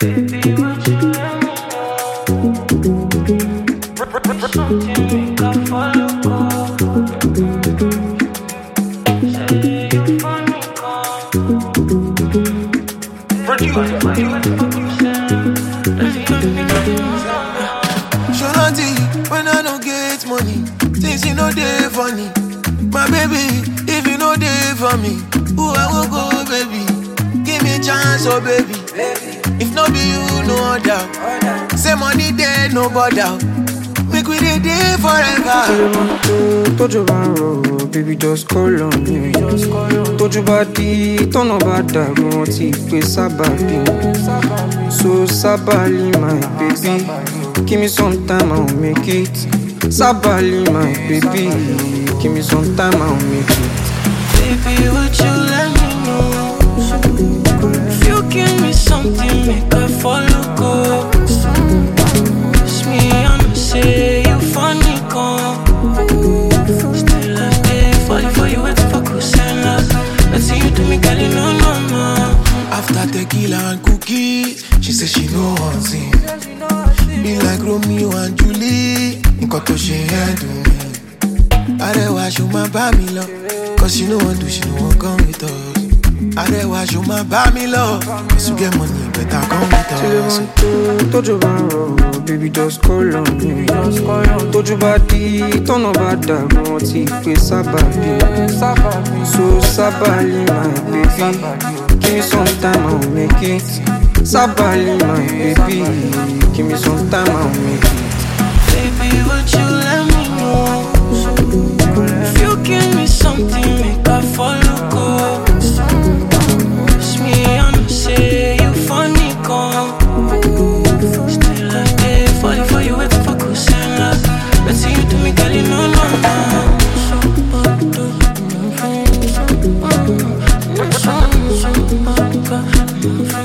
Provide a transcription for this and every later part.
Baby, would you let me know? Something make I follow go. Say you funny come. Produce for you at the fuck you send. Shorty, when I don't get money, things you know they funny. My baby, if you know they for me, who I will go, baby? Give me a chance, oh baby. If not be you, no doubt. Say money there, no bother. Make we dey there forever. Told you about road, baby, just call on me. Told you about the turn about that, want to play sabali. So sabali, my baby. Give me some time, I'll make it. Sabali, my baby. Give me some time, I'll make it. Baby, would you let me know? If you give me something, make I follow go. It's me, I'ma say you funny come. Still I stay falling for you, what the fuck who send us? Let's see you do me, girl, you know no more. After tequila and cookies, she said she know one thing. Be like Romeo and Julie, nǹkan tó ṣe handle me. Arẹwà ṣo máa bá mi lọ, cause she no wan do, she no wan come with us. Arẹwà ṣo máa bá mi lọ, cause you get money, better come with us. Told you about road, baby, just call on me. Told you about the turn about that, want to play sabali. So sabali, my baby. Give me some time, I'll make it. Sabali, my baby. Give me some time, I'll make it. Baby, would you let me know? If you give me something, make I follow go. It's me, I'ma say you funny come. Still I stay falling for you, what the fuck who send us? Let's see you do me, girl, you know no more.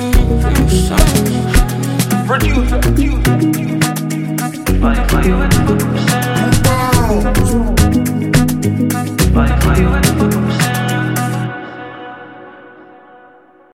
Produce. Falling for you, what the fuck